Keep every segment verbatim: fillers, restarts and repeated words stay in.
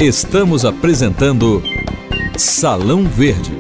Estamos apresentando Salão Verde.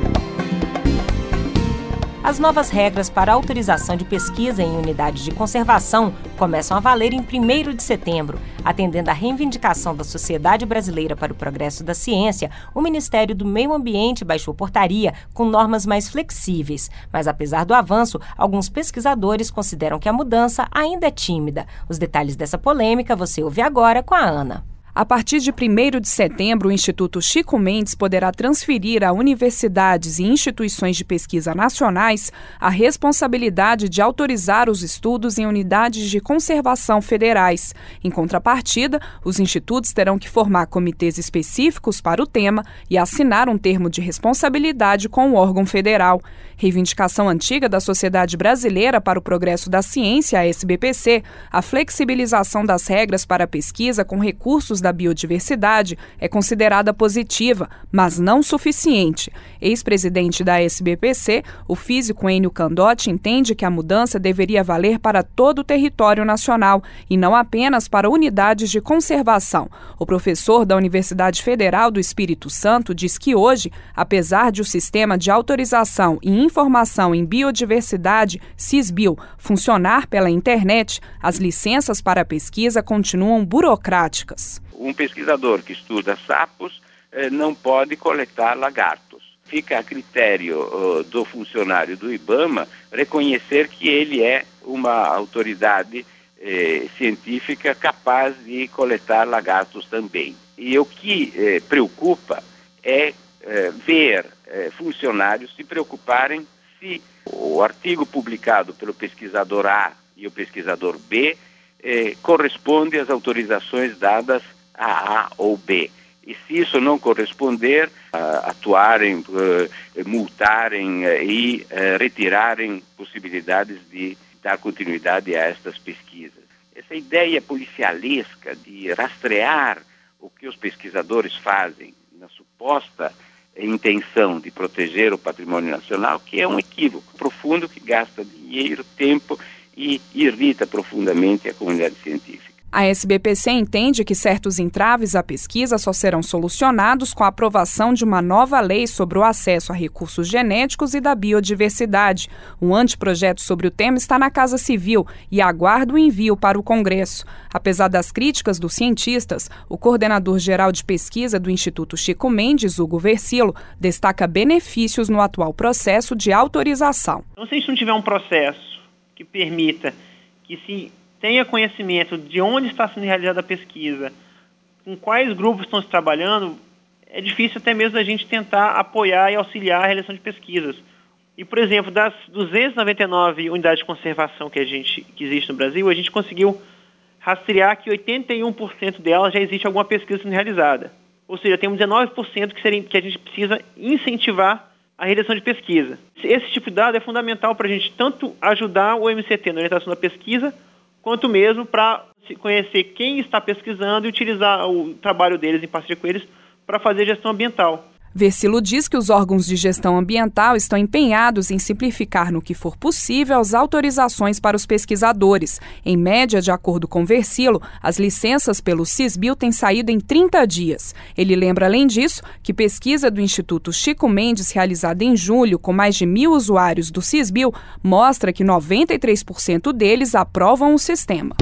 As novas regras para autorização de pesquisa em unidades de conservação começam a valer em primeiro de setembro. Atendendo à reivindicação da Sociedade Brasileira para o Progresso da Ciência, o Ministério do Meio Ambiente baixou portaria com normas mais flexíveis. Mas, apesar do avanço, alguns pesquisadores consideram que a mudança ainda é tímida. Os detalhes dessa polêmica você ouve agora com a Ana. A partir de primeiro de setembro, o Instituto Chico Mendes poderá transferir a universidades e instituições de pesquisa nacionais a responsabilidade de autorizar os estudos em unidades de conservação federais. Em contrapartida, os institutos terão que formar comitês específicos para o tema e assinar um termo de responsabilidade com o órgão federal. Reivindicação antiga da Sociedade Brasileira para o Progresso da Ciência, a S B P C, a flexibilização das regras para a pesquisa com recursos da biodiversidade é considerada positiva, mas não suficiente. Ex-presidente da S B P C, o físico Enio Candotti entende que a mudança deveria valer para todo o território nacional e não apenas para unidades de conservação. O professor da Universidade Federal do Espírito Santo diz que hoje, apesar de o sistema de autorização e informação em biodiversidade, CISBio, funcionar pela internet, as licenças para a pesquisa continuam burocráticas. Um pesquisador que estuda sapos eh, não pode coletar lagartos. Fica a critério uh, do funcionário do IBAMA reconhecer que ele é uma autoridade eh, científica capaz de coletar lagartos também. E o que eh, preocupa é eh, ver eh, funcionários se preocuparem se o artigo publicado pelo pesquisador A e o pesquisador B eh, corresponde às autorizações dadas a A ou B. E se isso não corresponder, uh, atuarem, uh, multarem uh, e uh, retirarem possibilidades de dar continuidade a estas pesquisas. Essa ideia policialesca de rastrear o que os pesquisadores fazem na suposta intenção de proteger o patrimônio nacional, que é um equívoco profundo que gasta dinheiro, tempo e irrita profundamente a comunidade científica. A S B P C entende que certos entraves à pesquisa só serão solucionados com a aprovação de uma nova lei sobre o acesso a recursos genéticos e da biodiversidade. Um anteprojeto sobre o tema está na Casa Civil e aguarda o envio para o Congresso. Apesar das críticas dos cientistas, o coordenador-geral de pesquisa do Instituto Chico Mendes, Hugo Versilo, destaca benefícios no atual processo de autorização. Então, se a gente não tiver um processo que permita que se tenha conhecimento de onde está sendo realizada a pesquisa, com quais grupos estão se trabalhando, é difícil até mesmo a gente tentar apoiar e auxiliar a realização de pesquisas. E, por exemplo, das duzentas e noventa e nove unidades de conservação que, a gente, que existe no Brasil, a gente conseguiu rastrear que oitenta e um por cento delas já existe alguma pesquisa sendo realizada. Ou seja, temos dezenove por cento que, seria, que a gente precisa incentivar a realização de pesquisa. Esse tipo de dado é fundamental para a gente tanto ajudar o M C T na orientação da pesquisa, quanto mesmo para conhecer quem está pesquisando e utilizar o trabalho deles em parceria com eles para fazer gestão ambiental. Versilo diz que os órgãos de gestão ambiental estão empenhados em simplificar no que for possível as autorizações para os pesquisadores. Em média, de acordo com Versilo, as licenças pelo CISBio têm saído em trinta dias. Ele lembra, além disso, que pesquisa do Instituto Chico Mendes, realizada em julho com mais de mil usuários do CISBio, mostra que noventa e três por cento deles aprovam o sistema.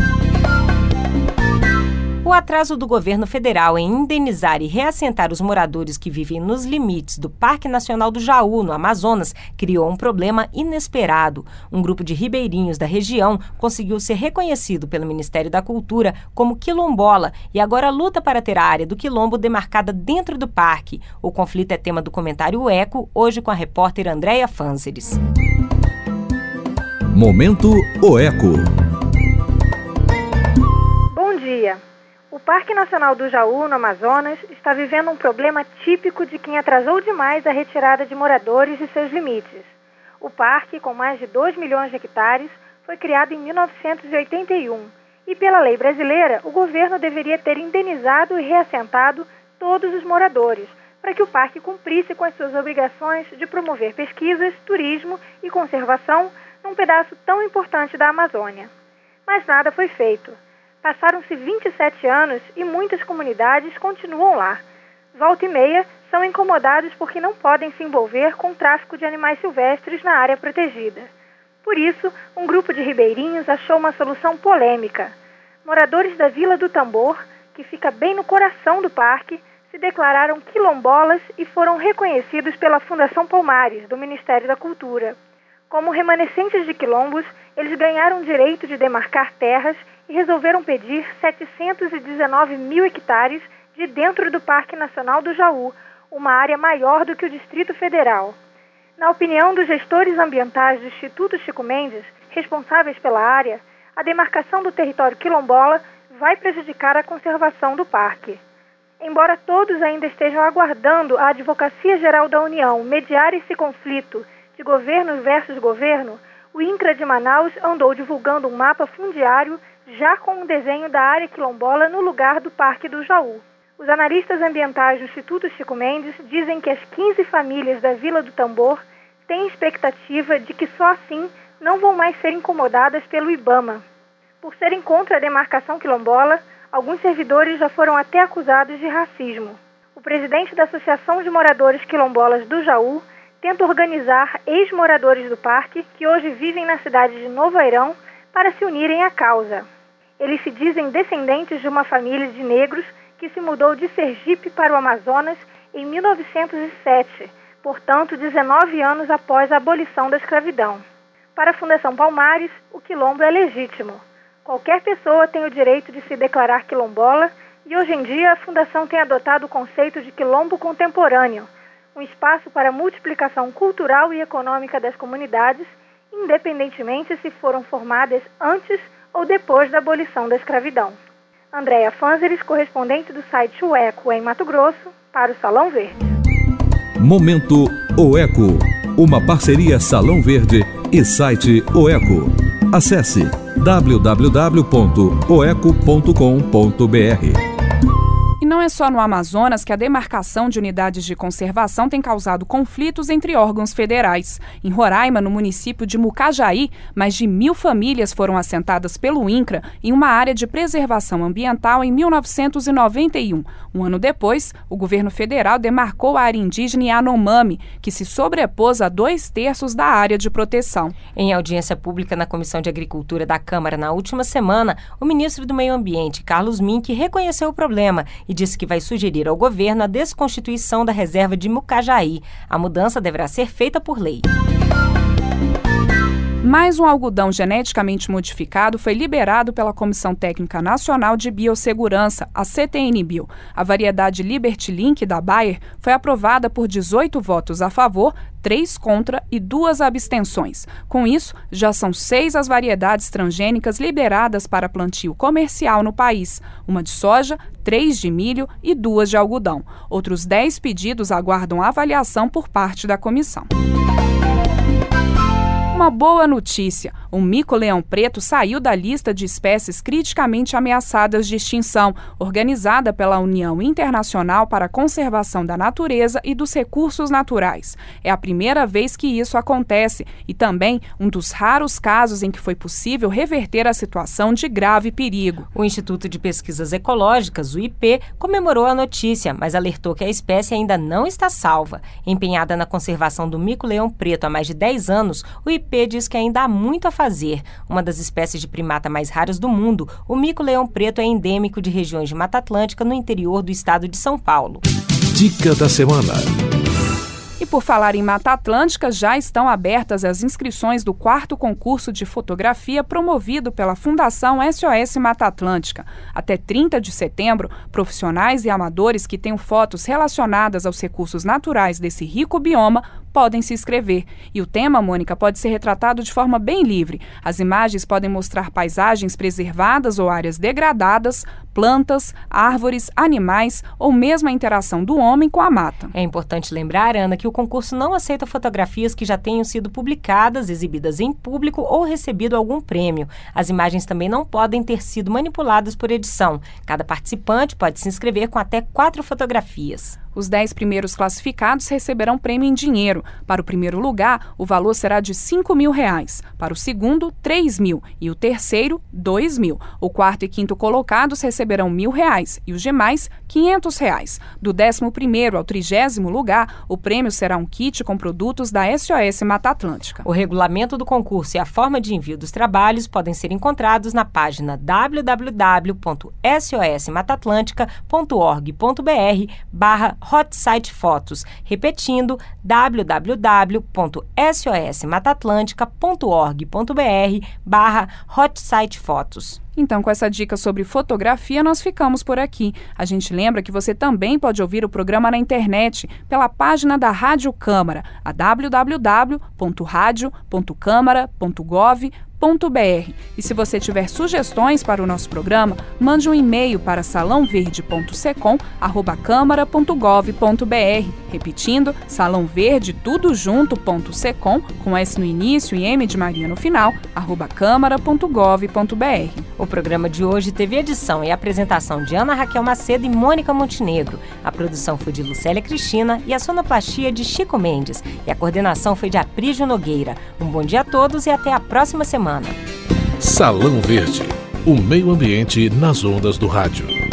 O atraso do governo federal em indenizar e reassentar os moradores que vivem nos limites do Parque Nacional do Jaú, no Amazonas, criou um problema inesperado. Um grupo de ribeirinhos da região conseguiu ser reconhecido pelo Ministério da Cultura como quilombola e agora luta para ter a área do quilombo demarcada dentro do parque. O conflito é tema do comentário O Eco, hoje com a repórter Andréia Fanzeres. Momento O Eco. Bom dia. O Parque Nacional do Jaú, no Amazonas, está vivendo um problema típico de quem atrasou demais a retirada de moradores de seus limites. O parque, com mais de dois milhões de hectares, foi criado em mil novecentos e oitenta e um e, pela lei brasileira, o governo deveria ter indenizado e reassentado todos os moradores, para que o parque cumprisse com as suas obrigações de promover pesquisas, turismo e conservação num pedaço tão importante da Amazônia. Mas nada foi feito. Passaram-se vinte e sete anos e muitas comunidades continuam lá. volta e meia, são incomodados porque não podem se envolver com o tráfico de animais silvestres na área protegida. Por isso, um grupo de ribeirinhos achou uma solução polêmica. Moradores da Vila do Tambor, que fica bem no coração do parque, se declararam quilombolas e foram reconhecidos pela Fundação Palmares, do Ministério da Cultura. Como remanescentes de quilombos, eles ganharam o direito de demarcar terras e resolveram pedir setecentos e dezenove mil hectares de dentro do Parque Nacional do Jaú, uma área maior do que o Distrito Federal. Na opinião dos gestores ambientais do Instituto Chico Mendes, responsáveis pela área, a demarcação do território quilombola vai prejudicar a conservação do parque. Embora todos ainda estejam aguardando a Advocacia Geral da União mediar esse conflito de governo versus governo, o INCRA de Manaus andou divulgando um mapa fundiário já com um desenho da área quilombola no lugar do Parque do Jaú. Os analistas ambientais do Instituto Chico Mendes dizem que as quinze famílias da Vila do Tambor têm expectativa de que só assim não vão mais ser incomodadas pelo IBAMA. Por serem contra a demarcação quilombola, alguns servidores já foram até acusados de racismo. O presidente da Associação de Moradores Quilombolas do Jaú tenta organizar ex-moradores do parque que hoje vivem na cidade de Novo Airão para se unirem à causa. Eles se dizem descendentes de uma família de negros que se mudou de Sergipe para o Amazonas em mil novecentos e sete, portanto, dezenove anos após a abolição da escravidão. Para a Fundação Palmares, o quilombo é legítimo. Qualquer pessoa tem o direito de se declarar quilombola e hoje em dia a Fundação tem adotado o conceito de quilombo contemporâneo, um espaço para a multiplicação cultural e econômica das comunidades, independentemente se foram formadas antes ou depois da abolição da escravidão. Andréia Fanzeres, correspondente do site O Eco em Mato Grosso, para o Salão Verde. Momento O Eco, uma parceria Salão Verde e site O Eco. Acesse w w w ponto o eco ponto com ponto b r. E não é só no Amazonas que a demarcação de unidades de conservação tem causado conflitos entre órgãos federais. Em Roraima, no município de Mucajaí, mais de mil famílias foram assentadas pelo INCRA em uma área de preservação ambiental em mil novecentos e noventa e um. Um ano depois, o governo federal demarcou a área indígena Yanomami, que se sobrepôs a dois terços da área de proteção. Em audiência pública na Comissão de Agricultura da Câmara na última semana, o ministro do Meio Ambiente, Carlos Mink, reconheceu o problema e disse que vai sugerir ao governo a desconstituição da reserva de Mucajaí. A mudança deverá ser feita por lei. Mais um algodão geneticamente modificado foi liberado pela Comissão Técnica Nacional de Biossegurança, a C T N Bio. A variedade Liberty Link da Bayer foi aprovada por dezoito votos a favor, três contra e duas abstenções. Com isso, já são seis as variedades transgênicas liberadas para plantio comercial no país. Uma de soja, três de milho e duas de algodão. Outros dez pedidos aguardam avaliação por parte da comissão. Uma boa notícia: o mico-leão preto saiu da lista de espécies criticamente ameaçadas de extinção, organizada pela União Internacional para a Conservação da Natureza e dos Recursos Naturais. É a primeira vez que isso acontece e também um dos raros casos em que foi possível reverter a situação de grave perigo. O Instituto de Pesquisas Ecológicas, o I P, comemorou a notícia, mas alertou que a espécie ainda não está salva. Empenhada na conservação do mico-leão preto há mais de dez anos, o I P diz que ainda há muito a fazer. Uma das espécies de primata mais raras do mundo, o mico-leão preto é endêmico de regiões de Mata Atlântica no interior do estado de São Paulo. Dica da semana. E por falar em Mata Atlântica, já estão abertas as inscrições do quarto concurso de fotografia promovido pela Fundação S O S Mata Atlântica. Até trinta de setembro, profissionais e amadores que tenham fotos relacionadas aos recursos naturais desse rico bioma podem se inscrever. E o tema, Mônica, pode ser retratado de forma bem livre. As imagens podem mostrar paisagens preservadas ou áreas degradadas, plantas, árvores, animais ou mesmo a interação do homem com a mata. É importante lembrar, Ana, que o concurso não aceita fotografias que já tenham sido publicadas, exibidas em público ou recebido algum prêmio. As imagens também não podem ter sido manipuladas por edição. Cada participante pode se inscrever com até quatro fotografias. Os dez primeiros classificados receberão prêmio em dinheiro. primeiro. Para o primeiro lugar, o valor será de cinco mil reais. Para o segundo, três mil. E o terceiro, dois mil. O quarto e quinto colocados receberão mil reais e os demais, quinhentos reais. Do décimo primeiro ao trigésimo lugar, o prêmio será um kit com produtos da S O S Mata Atlântica. O regulamento do concurso e a forma de envio dos trabalhos podem ser encontrados na página w w w ponto s o s mata atlântica ponto org ponto b r barra hot site fotos. Repetindo, w w w ponto s o s mata atlântica ponto org ponto b r barra hot site fotos. Então, com essa dica sobre fotografia, nós ficamos por aqui. A gente lembra que você também pode ouvir o programa na internet pela página da Rádio Câmara, a w w w ponto radio ponto câmara ponto gov ponto b r. E se você tiver sugestões para o nosso programa, mande um e-mail para salão verde ponto secom arroba câmara ponto gov ponto b r. Repetindo, salão verde tudo junto ponto secom, com S no início e M de Maria no final, arroba câmara ponto gov ponto b r. O programa de hoje teve edição e apresentação de Ana Raquel Macedo e Mônica Montenegro. A produção foi de Lucélia Cristina e a sonoplastia de Chico Mendes. E a coordenação foi de Aprígio Nogueira. Um bom dia a todos e até a próxima semana. Salão Verde, o meio ambiente nas ondas do rádio.